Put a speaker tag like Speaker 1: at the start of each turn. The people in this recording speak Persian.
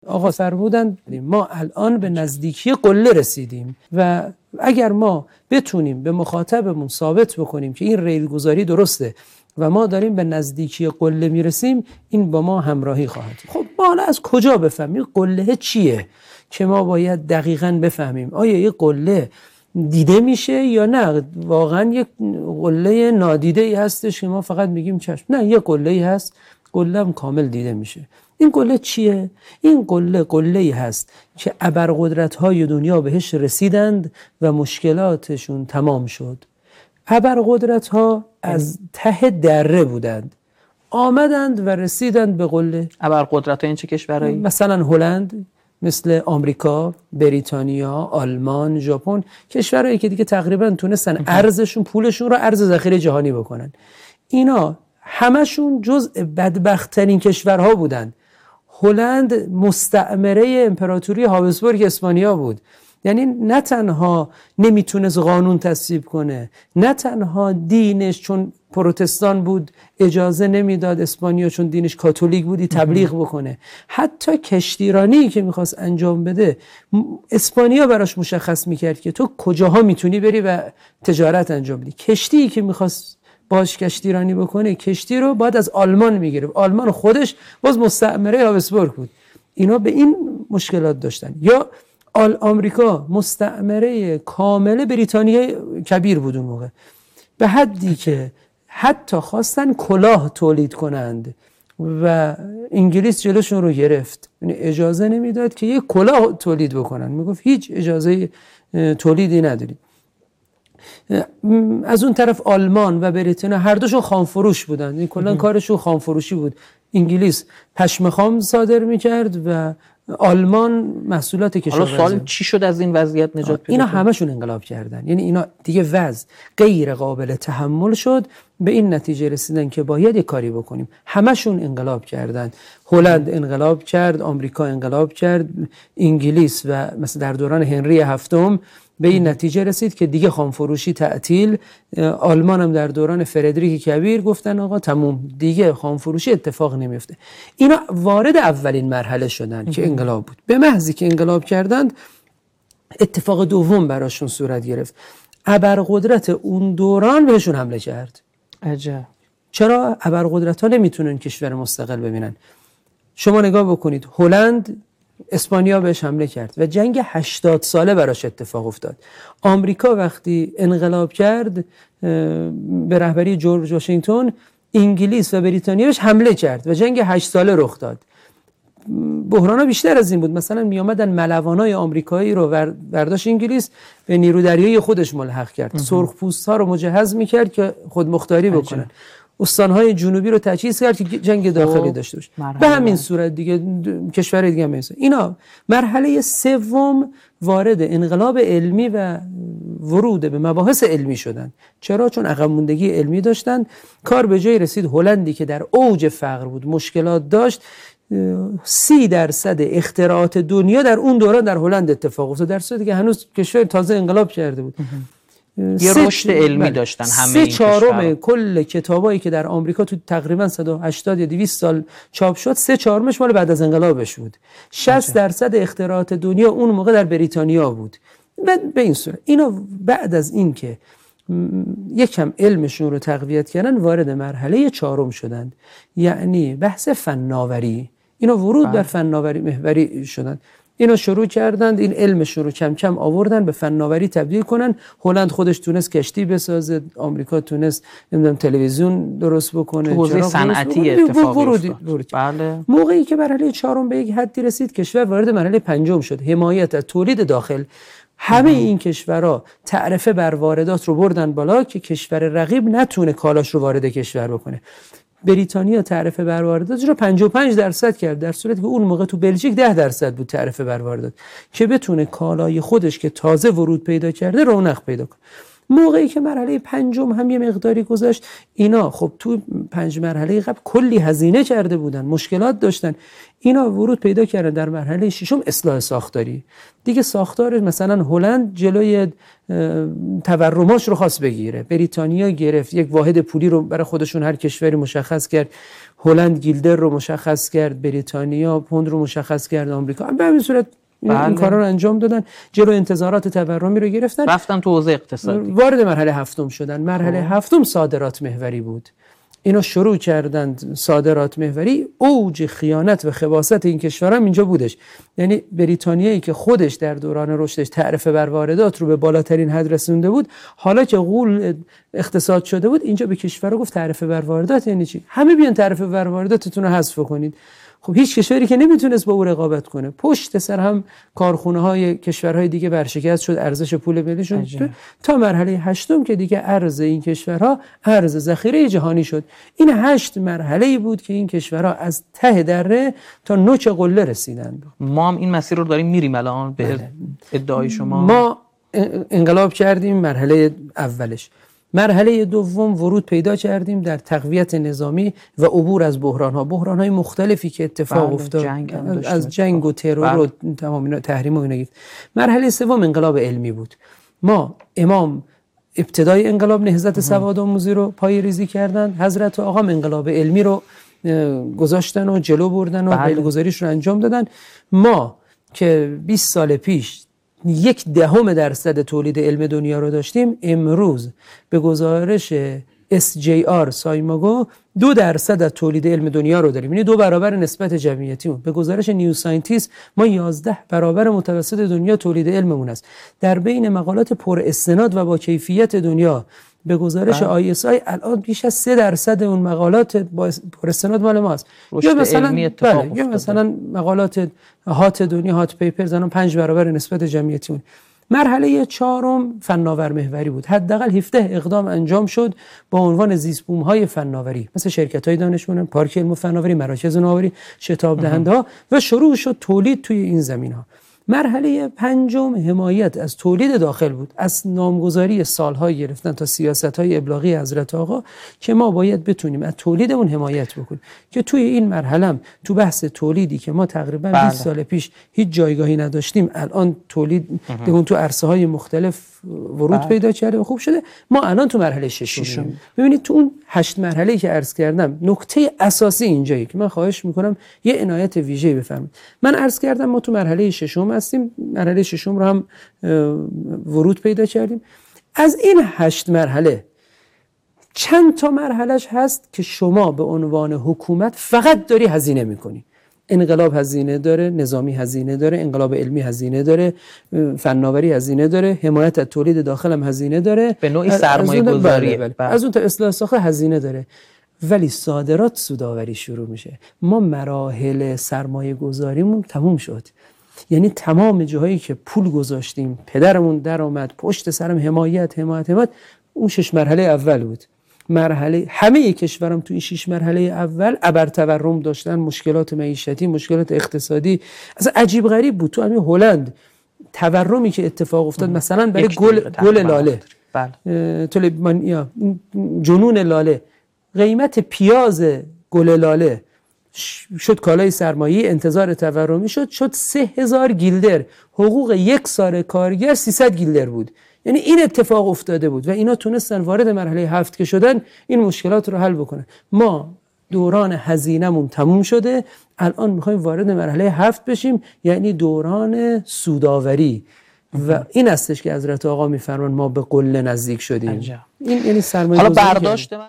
Speaker 1: آقا فرمودن ما الان به نزدیکی قله رسیدیم و اگر ما بتونیم به مخاطبمون ثابت بکنیم که این ریلگذاری درسته و ما داریم به نزدیکی قله میرسیم، این با ما همراهی خواهد. خب ما حالا از کجا بفهمیم قله چیه که ما باید دقیقاً بفهمیم آیا این قله دیده میشه یا نه واقعا یک قله نادیده ای هستش که ما فقط میگیم چشم؟ نه، یک قله ای هست، قله هم کامل دیده میشه. این قله چیه؟ این قله ای هست که ابرقدرت‌های دنیا بهش رسیدند و مشکلاتشون تمام شد. ابرقدرت‌ها از ته دره بودند، آمدند و رسیدند به قله.
Speaker 2: ابرقدرت‌ها این چه کشورهایی؟
Speaker 1: مثلا هلند، مثل آمریکا، بریتانیا، آلمان، ژاپن، کشورهایی که دیگه تقریبا تونستن ارزشون، پولشون رو ارز ذخیره جهانی بکنن. اینا همشون جزء بدبخت‌ترین کشورها بودند. هلند مستعمره امپراتوری هابسبورگ اسپانیا بود. یعنی نه تنها نمیتونست قانون تصویب کنه، نه تنها دینش چون پروتستان بود اجازه نمیداد اسپانیا چون دینش کاتولیک بودی تبلیغ بکنه، حتی کشتیرانی که میخواست انجام بده اسپانیا براش مشخص میکرد که تو کجاها میتونی بری و تجارت انجام بدی. کشتی که میخواست باش کشتیرانی بکنه، کشتی رو باید از آلمان میگرفت. آلمان خودش باز مستعمره هابسبورگ بود. اینا به این مشکلات داشتن. یا آمریکا مستعمره کامل بریتانیای کبیر بود اون موقع، به حدی که حتی خواستن کلاه تولید کنند و انگلیس جلوشون رو گرفت. یعنی اجازه نمیداد که یک کلاه تولید بکنن، میگفت هیچ اجازه تولیدی ندارید. از اون طرف آلمان و بریتانیا هر دوشون خامفروش بودن، این کلا کارشون خامفروشی بود. انگلیس پشم خام صادر میکرد و آلمان محصولات کشاورزی.
Speaker 2: حالا سوال چی شد از این وضعیت نجات پیدا؟
Speaker 1: اینا همشون انقلاب کردن. یعنی اینا دیگه وضع غیر قابل تحمل شد، به این نتیجه رسیدن که باید یک کاری بکنیم. همشون انقلاب کردن. هلند انقلاب کرد، آمریکا انقلاب کرد، انگلیس و مثلا در دوران هنری هفتم به این نتیجه رسید که دیگه خامفروشی تعطیل. آلمان هم در دوران فردریک کبیر گفتن آقا تموم، دیگه خامفروشی اتفاق نمیفته. اینا وارد اولین مرحله شدن که انقلاب بود. به محضی که انقلاب کردند اتفاق دوم براشون صورت گرفت. ابرقدرت اون دوران بهشون حمله کرد.
Speaker 2: عجب.
Speaker 1: چرا ابرقدرت‌ها نمیتونن کشور مستقل ببینن؟ شما نگاه بکنید، هلند اسپانیا بهش حمله کرد و جنگ 80 ساله براش اتفاق افتاد. آمریکا وقتی انقلاب کرد به رهبری جورج واشنگتن، انگلیس و بریتانیا بهش حمله کرد و جنگ 8 ساله رخ داد. بحران‌ها بیشتر از این بود. مثلا می آمدن ملوانای آمریکایی رو برداشت انگلیس به نیرو دریایی خودش ملحق کرد. سرخپوست‌ها رو مجهز می‌کرد که خودمختاری بکنن. استان‌های جنوبی رو تجهیز کرد که جنگ داخلی داشته باشه. به همین صورت دیگه کشور دیگه هم مثلا اینا مرحله سوم وارد انقلاب علمی و ورود به مباحث علمی شدن. چرا؟ چون عقب موندگی علمی داشتن. کار به جای رسید هلندی که در اوج فقر بود، مشکلات داشت، 30% اختراعات دنیا در اون دوران در هلند اتفاق افتاد، در صورتی که هنوز کشور تازه انقلاب کرده بود.
Speaker 2: یه رشد علمی داشتن همه این
Speaker 1: کشورها. 3/4 کل کتابایی که در آمریکا تو تقریبا 180 یا 200 سال چاپ شد، 3/4 مال بعد از انقلابش بود. 60% اختراعات دنیا اون موقع در بریتانیا بود. به این صورت اینا بعد از این که یکم علمشون رو تقویت کردن وارد مرحله 4 شدند، یعنی بحث فناوری. اینا ورود در فناوری محوری شدند. اینا شروع کردند این علمشون رو کم کم آوردن به فناوری تبدیل کنن. هلند خودش تونست کشتی بسازه، آمریکا تونست نمیدونم تلویزیون درست بکنه،
Speaker 2: حوزه صنعتی اتفاق افتاد.
Speaker 1: بله. موقعی که مرحله 4 به یک حدی رسید، کشور وارد مرحله 5 شد، حمایت از تولید داخل. همه این کشورها تعرفه بر واردات رو بردن بالا که کشور رقیب نتونه کالاش رو وارد کشور بکنه. بریتانیا تعرفه بر واردات رو 55% کرد، در صورتی که اون موقع تو بلژیک 10% بود تعرفه بر واردات، که بتونه کالای خودش که تازه ورود پیدا کرده رونق پیدا کنه. موقعی که مرحله پنجم هم یه مقداری گذشت، اینا خب تو 5 مرحله قبل کلی هزینه کرده بودن، مشکلات داشتن، اینا ورود پیدا کردن در مرحله ششم اصلاح ساختاری. دیگه ساختار مثلا هلند جلوی تورماش رو خواست بگیره، بریتانیا گرفت، یک واحد پولی رو برای خودشون هر کشوری مشخص کرد، هلند گیلدر رو مشخص کرد، بریتانیا پوند رو مشخص کرد، آمریکا به همین صورت این کارا رو انجام دادن، جلو انتظارات تورمی رو گرفتن،
Speaker 2: رفتن تو حوزه اقتصادی،
Speaker 1: وارد مرحله هفتم شدن. مرحله هفتم صادرات محوری بود. اینا شروع کردند صادرات محوری. اوج خیانت و خباثت این کشور هم اینجا بودش. یعنی بریتانیایی که خودش در دوران رشدش تعرفه بر واردات رو به بالاترین حد رسونده بود، حالا که غول اقتصاد شده بود، اینجا به کشورها گفت تعرفه بر واردات یعنی چی؟ همه بیان تعرفه بر وارداتتون رو حذف کنید. خب هیچ کشوری که نمیتونست با او رقابت کنه، پشت سر هم کارخونه‌های کشورهای دیگه برشکست شد، ارزش پول ملیشون تا مرحله هشتم که دیگه ارز این کشورها ارز ذخیره جهانی شد. این 8 مرحله‌ای بود که این کشورها از ته دره تا نوک قله رسیدند.
Speaker 2: ما هم این مسیر رو داریم میریم الان به ادعای شما.
Speaker 1: ما انقلاب کردیم مرحله اولش. مرحله دوم ورود پیدا کردیم در تقویت نظامی و عبور از بحران‌های مختلفی که اتفاق افتاد، از جنگ و ترور و تمام اینا، تحریم و اینا گفت. مرحله سوم انقلاب علمی بود. ما امام ابتدای انقلاب نهضت سوادآموزی رو پایه‌ریزی کردن، حضرت آقا انقلاب علمی رو گذاشتن و جلو بردن و پیله‌گذاریش رو انجام دادن. ما که 20 سال پیش 0.1% تولید علم دنیا رو داشتیم، امروز به گزارش SJR سایماگو 2% از تولید علم دنیا رو داریم، یعنی 2 برابر نسبت جمعیتیمون. به گزارش نیو ساینتیست ما 11 برابر متوسط دنیا تولید علممون است. در بین مقالات پر استناد و با کیفیت دنیا به گزارش ISI الان بیش از 3% اون مقالات با پر استناد مال ماست. یا مثلا مقالات هات دنیا، هات پیپرز الان 5 برابر نسبت جمعیتیمون. مرحله چهارم فناور محوری بود. حداقل 17 اقدام انجام شد با عنوان زیست‌بوم‌های فناوری، مثل شرکت‌های دانشمندان، پارک علم و فناوری، مراکز نوآوری، شتاب دهنده‌ها، و شروع شد تولید توی این زمین‌ها. مرحله پنجم حمایت از تولید داخل بود، از نامگذاری سال‌های گرفتن تا سیاست‌های ابلاغی حضرت آقا که ما باید بتونیم از تولیدمون حمایت بکنیم، که توی این مرحله هم تو بحث تولیدی که ما تقریبا 20 سال پیش هیچ جایگاهی نداشتیم، الان تولید اون تو عرصه‌های مختلف ورود پیدا کرده و خوب شده. ما الان تو مرحله ششم. ببینید تو اون 8 مرحله‌ای که عرض کردم، نکته اساسی اینجایی که من خواهش می‌کنم یه عنایت ویژه‌ای بفرمایید. من عرض کردم ما تو مرحله ششم هستیم، مرحله ششم رو هم ورود پیدا کردیم. از این 8 مرحله چند تا مرحلهش هست که شما به عنوان حکومت فقط داری هزینه می‌کنی. انقلاب هزینه داره، نظامی هزینه داره، انقلاب علمی هزینه داره، فناوری هزینه داره، حمایت از تولید داخل هم هزینه داره،
Speaker 2: به نوعی سرمایه گذاریه.
Speaker 1: از اون تا اصلاح ساخت هزینه داره. ولی صادرات سودآوری شروع میشه. ما مراحل سرمایه گذاریمون تموم شد. یعنی تمام جاهایی که پول گذاشتیم، پدرمون در آمد، پشت سرم حمایت، اون 6 مرحله اول بود. مرحله همه کشورم تو این 6 مرحله اول ابر تورم داشتن، مشکلات معیشتی، مشکلات اقتصادی، اصلا عجیب غریب بود. تو همین هلند تورمی که اتفاق افتاد مثلا برای گل لاله، جنون لاله، قیمت پیاز گل لاله شد کالای سرمایه‌ای، انتظار تورمی شد 3000 گیلدر، حقوق 1 سال کارگر 300 گیلدر بود. یعنی این اتفاق افتاده بود و اینا تونستن وارد مرحله 7 که شدن این مشکلات رو حل بکنن. ما دوران هزینه‌مون تموم شده، الان میخوایم وارد مرحله 7 بشیم، یعنی دوران سودآوری. و این هستش که حضرت آقا میفرمان ما به قله نزدیک شدیم. این یعنی سرمایه‌گذاری.
Speaker 2: حالا برداشت